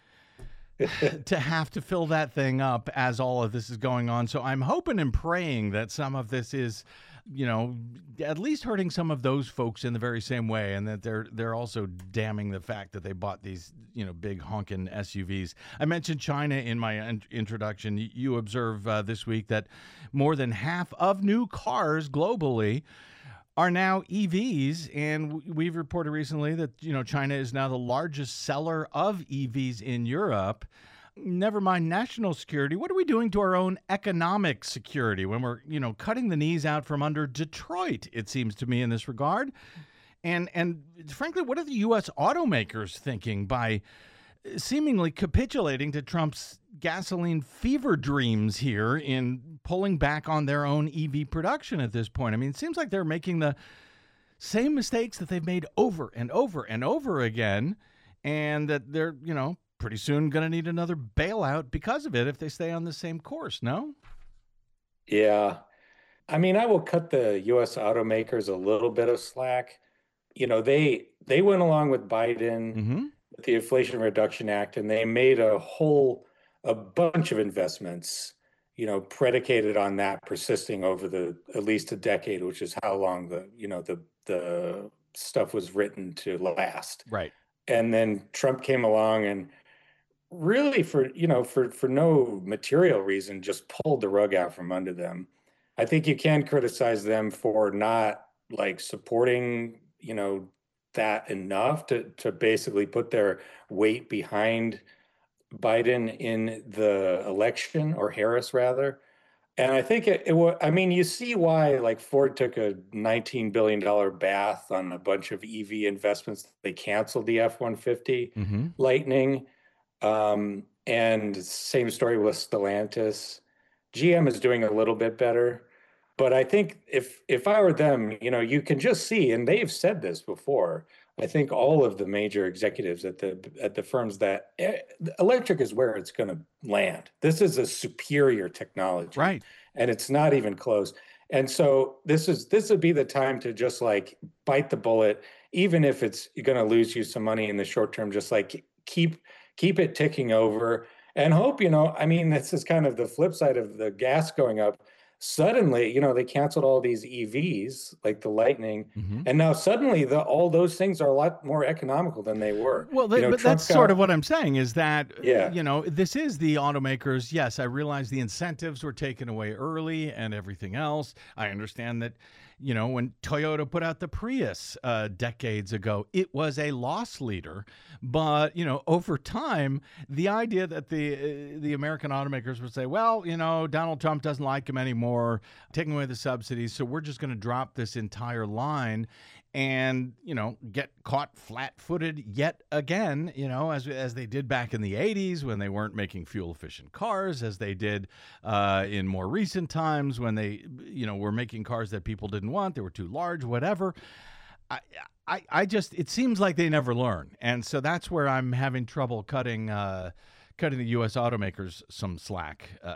to have to fill that thing up as all of this is going on. So I'm hoping and praying that some of this is you know, at least hurting some of those folks in the very same way, and that they're they're also damning the fact that they bought these, you know, big honking S U Vs. I mentioned China in my in- introduction. You observe uh, this week that more than half of new cars globally are now E Vs, and we've reported recently that, you know, China is now the largest seller of E Vs in Europe. Never mind national security. What are we doing to our own economic security when we're, you know, cutting the knees out from under Detroit, it seems to me, in this regard? And and frankly, what are the U S automakers thinking by seemingly capitulating to Trump's gasoline fever dreams here in pulling back on their own E V production at this point? I mean, it seems like they're making the same mistakes that they've made over and over and over again, and that they're, you know, pretty soon going to need another bailout because of it if they stay on the same course, no? Yeah. I mean, I will cut the U S automakers a little bit of slack. You know, they they went along with Biden, Mm-hmm. with the Inflation Reduction Act, and they made a whole, a bunch of investments, you know, predicated on that persisting over the at least a decade, which is how long the, you know, the the stuff was written to last. Right. And then Trump came along and really for, you know, for, for no material reason, just pulled the rug out from under them. I think you can criticize them for not like supporting, you know, that enough to, to basically put their weight behind Biden in the election, or Harris rather. And I think it, it was, I mean, you see why like Ford took a nineteen billion dollars bath on a bunch of E V investments. They canceled the F one fifty Mm-hmm. Lightning. Um, and same story with Stellantis. G M is doing a little bit better, but I think if if I were them, you know, you can just see, and they've said this before. I think all of the major executives at the at the firms that eh, electric is where it's going to land. This is a superior technology, Right. and it's not even close. And so this is this would be the time to just like bite the bullet, even if it's going to lose you some money in the short term. Just like keep. keep it ticking over and hope, you know, I mean, this is kind of the flip side of the gas going up. Suddenly, you know, they canceled all these E Vs like the Lightning. Mm-hmm. And now suddenly the, all those things are a lot more economical than they were. Well, you know, but Trump that's got- sort of what I'm saying is that, Yeah. you know, this is the automakers. Yes, I realize the incentives were taken away early and everything else. I understand that, you know, when Toyota put out the Prius uh, decades ago, it was a loss leader. But, you know, over time, the idea that the uh, the American automakers would say, well, you know, Donald Trump doesn't like him anymore, taking away the subsidies, so we're just going to drop this entire line and, you know, get caught flat-footed yet again, you know, as as they did back in the eighties when they weren't making fuel-efficient cars, as they did uh, in more recent times when they, you know, were making cars that people didn't want. They were too large, whatever. I, I, I just, it seems like they never learn. And so that's where I'm having trouble cutting uh, cutting the U S automakers some slack. Uh,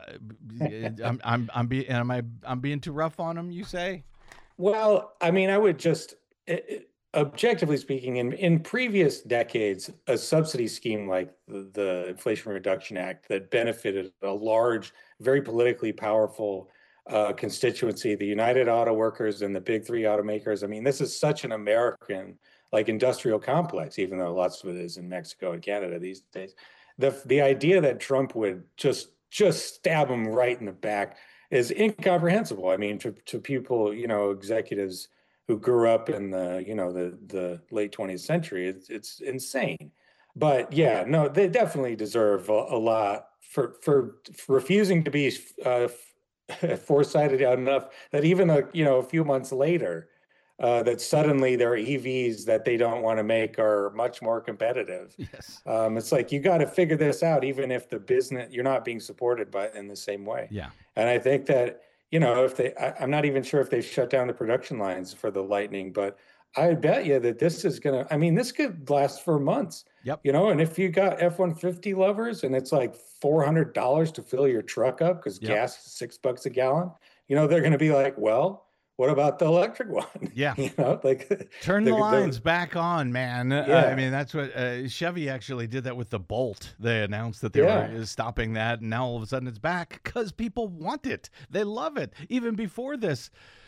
I'm, I'm, I'm, be, am I, I'm being too rough on them, you say? Well, I mean, I would just, it, it- objectively speaking, in, in previous decades, a subsidy scheme like the, the Inflation Reduction Act that benefited a large, very politically powerful uh, constituency, the United Auto Workers and the big three automakers. I mean, this is such an American, like, industrial complex, even though lots of it is in Mexico and Canada these days. The the idea that Trump would just just stab them right in the back is incomprehensible. I mean, to to people, you know, executives who grew up in the, you know, the the late twentieth century, it's it's insane. But yeah, no, they definitely deserve a, a lot for, for for refusing to be uh, foresighted enough that even a you know a few months later, uh, that suddenly their E Vs that they don't want to make are much more competitive. Yes. Um, it's like you got to figure this out, even if the business you're not being supported by in the same way. Yeah. And I think that, you know, if they, I, I'm not even sure if they've shut down the production lines for the Lightning, but I bet you that this is going to, I mean, this could last for months. Yep. You know, and if you got F one fifty lovers and it's like four hundred dollars to fill your truck up because Yep. gas is six bucks a gallon, you know, they're going to be like, well, what about the electric one? Yeah. You know, like Turn the- the the- lines back on, man. Uh, Yeah. I mean, that's what uh, Chevy actually did that with the Bolt. They announced that they Yeah. were stopping that, and now all of a sudden it's back because people want it. They love it. Even before this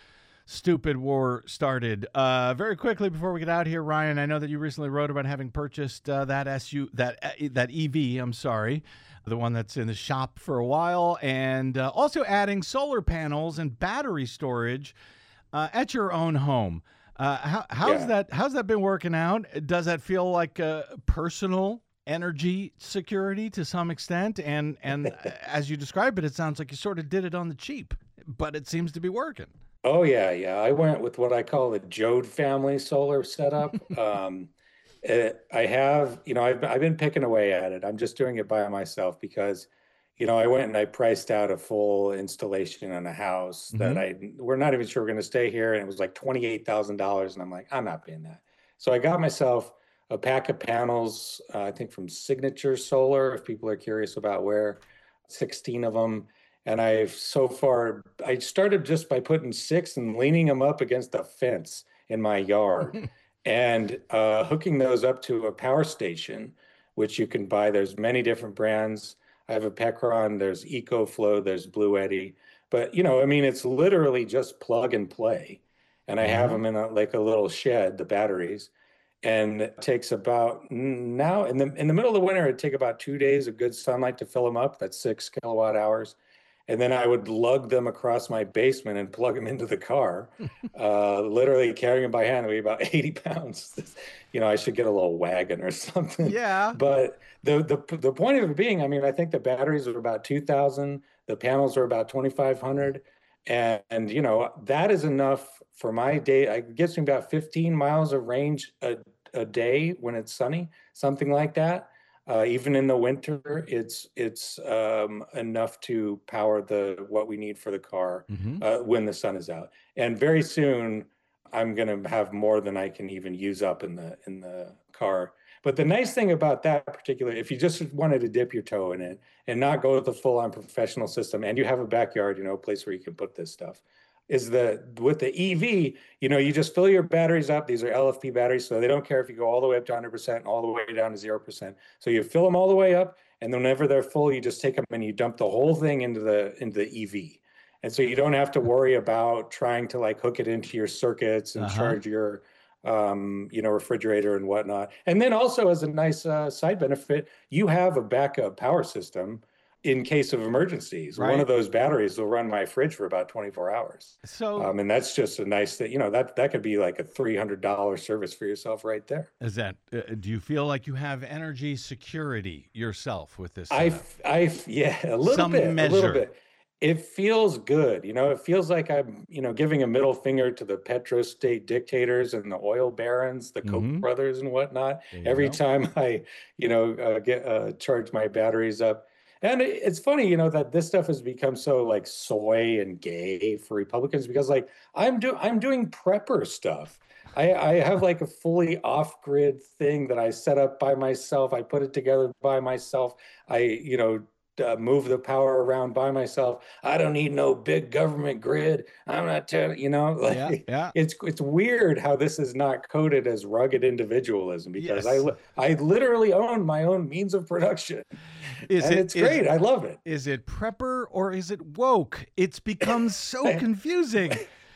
stupid war started. Uh, very quickly before we get out here, Ryan, I know that you recently wrote about having purchased uh, that S U that uh, that E V. I'm sorry, the one that's in the shop for a while, and uh, also adding solar panels and battery storage uh, at your own home. Uh, how, how's Yeah. that? How's that been working out? Does that feel like a personal energy security to some extent? And and as you describe it, it sounds like you sort of did it on the cheap, but it seems to be working. Oh yeah, yeah. I went with what I call the Jode family solar setup. um, it, I have, you know, I've I've been picking away at it. I'm just doing it by myself because, you know, I went and I priced out a full installation on a house that I we're not even sure we're going to stay here, and it was like twenty-eight thousand dollars, and I'm like, I'm not paying that. So I got myself a pack of panels, uh, I think from Signature Solar, if people are curious about where, sixteen of them. And I've so far, I started just by putting six and leaning them up against a fence in my yard and uh, hooking those up to a power station, which you can buy. There's many different brands. I have a Pecron, there's EcoFlow, there's Blue Eddy. But, you know, I mean, it's literally just plug and play. And I have them in a, like a little shed, the batteries. And it takes about now in the in the middle of the winter, it'd take about two days of good sunlight to fill them up. That's six kilowatt hours. And then I would lug them across my basement and plug them into the car, uh, literally carrying them by hand. Weigh about eighty pounds. You know, I should get a little wagon or something. Yeah. But the the the point of it being, I mean, I think the batteries are about two thousand. The panels are about twenty-five hundred. And, and, you know, that is enough for my day. It gets me about fifteen miles of range a, a day when it's sunny, something like that. Uh, even in the winter, it's it's um, enough to power the what we need for the car Mhm. uh, when the sun is out. And very soon, I'm going to have more than I can even use up in the in the car. But the nice thing about that particular, if you just wanted to dip your toe in it and not go with the full-on professional system, and you have a backyard, you know, a place where you can put this stuff, is that with the E V, you know, you just fill your batteries up. These are L F P batteries, so they don't care if you go all the way up to one hundred percent and all the way down to zero percent. So you fill them all the way up, and whenever they're full, you just take them and you dump the whole thing into the into the E V. And so you don't have to worry about trying to like hook it into your circuits and Uh-huh. charge your um, you know, refrigerator and whatnot. And then also as a nice uh, side benefit, you have a backup power system in case of emergencies. One Right. of those batteries will run my fridge for about twenty-four hours. So Um, and that's just a nice thing. You know, that that could be like a three hundred dollars service for yourself right there. is that? Uh, do you feel like you have energy security yourself with this? I, setup? f- I, f- yeah, a little Some bit, a measure. little bit. It feels good. You know, it feels like I'm, you know, giving a middle finger to the petrostate dictators and the oil barons, the Koch Mhm. brothers and whatnot. There you Every go. time I, you know, uh, get uh, charge my batteries up. And it- it's funny, you know, that this stuff has become so like soy and gay for Republicans because like I'm do I'm doing prepper stuff. I, I have like a fully off-grid thing that I set up by myself. I put it together by myself. I, you know, uh, move the power around by myself. I don't need no big government grid. I'm not telling, you know, like Yeah, yeah. it's it's weird how this is not coded as rugged individualism because I Yes. li- I literally own my own means of production. Is and it- it's is- great. I love it. Is it prepper or is it woke? It's become so confusing.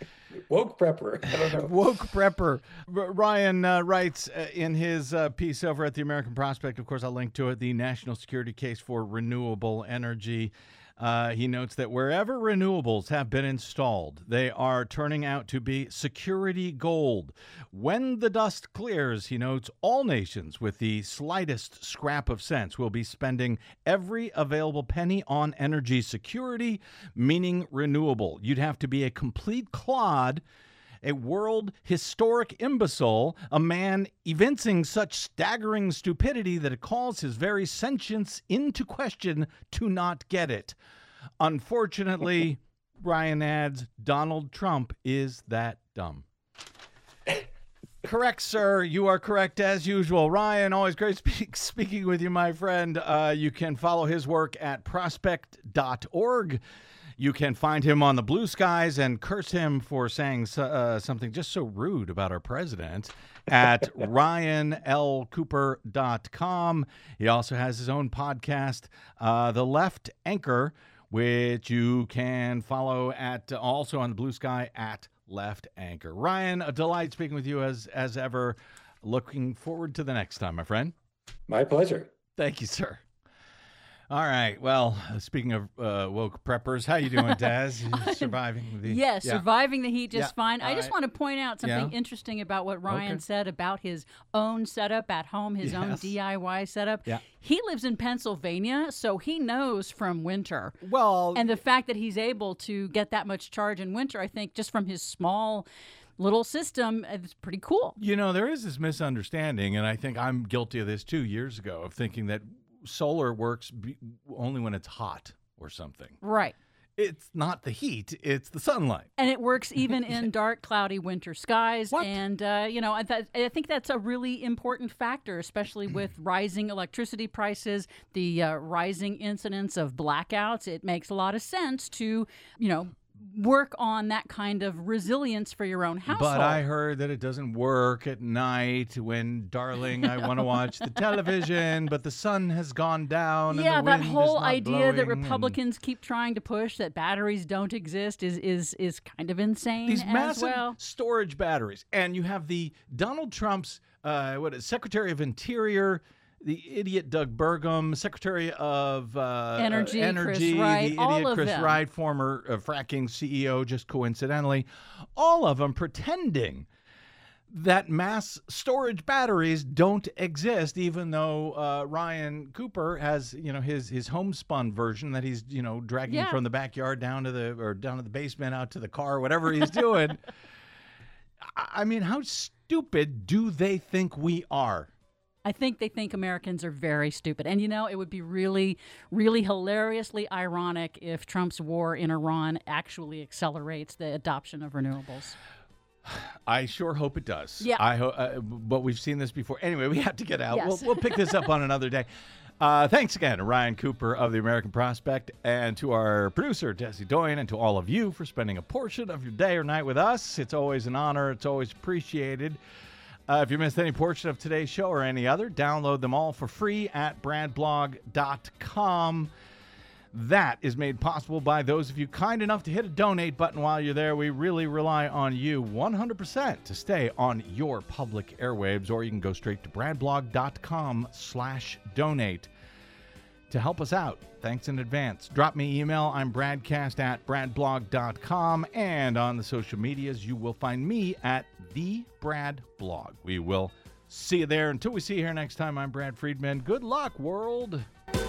Woke prepper. I don't know. Woke prepper. R- Ryan uh, writes uh, in his uh, piece over at the American Prospect, of course, I'll link to it, the national security case for renewable energy. Uh, he notes that wherever renewables have been installed, they are turning out to be security gold. When the dust clears, he notes, all nations with the slightest scrap of sense will be spending every available penny on energy security, meaning renewable. You'd have to be a complete clod, a world historic imbecile, a man evincing such staggering stupidity that it calls his very sentience into question to not get it. Unfortunately, Ryan adds, Donald Trump is that dumb. Correct, sir. You are correct as usual. Ryan, always great speak, speaking with you, my friend. Uh, you can follow his work at prospect dot org. You can find him on the Blue Skies and curse him for saying uh, something just so rude about our president at ryan l cooper dot com. He also has his own podcast, uh, The Left Anchor, which you can follow at uh, also on the Blue Sky at left anchor. Ryan, a delight speaking with you as as ever. Looking forward to the next time, my friend. My pleasure. Thank you, sir. All right. Well, speaking of uh, woke preppers, how you doing, Daz? You surviving the Yes, yeah. surviving the heat just Yeah. fine. I All just right. want to point out something Yeah. interesting about what Ryan Okay. said about his own setup at home, his own Yes. D I Y setup. Yeah. He lives in Pennsylvania, so he knows from winter. Well, And the fact that he's able to get that much charge in winter, I think, just from his small little system, it's pretty cool. you know, there is this misunderstanding, and I think I'm guilty of this too years ago, of thinking that solar works be- only when it's hot or something. Right. It's not the heat, it's the sunlight. And it works even in dark, cloudy winter skies. What? And, uh, you know, I, th- I think that's a really important factor, especially with rising electricity prices, the uh, rising incidence of blackouts. It makes a lot of sense to, you know, work on that kind of resilience for your own household. But I heard that it doesn't work at night when, darling, I want to watch the television, but the sun has gone down. And yeah, the that wind is whole not idea that blowing, and Republicans keep trying to push that batteries don't exist is is is kind of insane These as massive well. storage batteries, and you have the Donald Trump's uh, what is Secretary of Interior, the idiot Doug Burgum, Secretary of uh, Energy, uh, Chris Energy, Wright, the all idiot of Chris them. Wright, former uh, fracking C E O, just coincidentally, all of them pretending that mass storage batteries don't exist, even though uh, Ryan Cooper has, you know, his his homespun version that he's, you know, dragging Yeah. from the backyard down to the or down to the basement, out to the car, whatever he's doing. I I mean, how stupid do they think we are? I think they think Americans are very stupid. And, you know, it would be really, really hilariously ironic if Trump's war in Iran actually accelerates the adoption of renewables. I sure hope it does. Yeah. I ho- uh, but we've seen this before. Anyway, we have to get out. Yes. We'll, we'll pick this up on another day. Uh, thanks again to Ryan Cooper of the American Prospect, and to our producer, Desi Doyen, and to all of you for spending a portion of your day or night with us. It's always an honor. It's always appreciated. Uh, if you missed any portion of today's show or any other, download them all for free at brad blog dot com. That is made possible by those of you kind enough to hit a donate button while you're there. We really rely on you one hundred percent to stay on your public airwaves, or you can go straight to brad blog dot com slash donate to help us out. Thanks in advance. Drop me email. I'm bradcast at brad blog dot com, and on the social medias, you will find me at the Brad Blog. We will see you there. Until we see you here next time, I'm Brad Friedman. Good luck, world.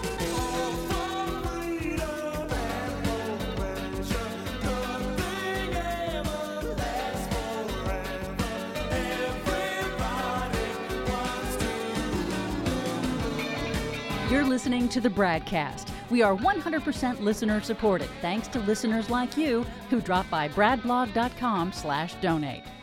You're listening to the Bradcast. We are one hundred percent listener supported, thanks to listeners like you who drop by brad blog dot com slash donate.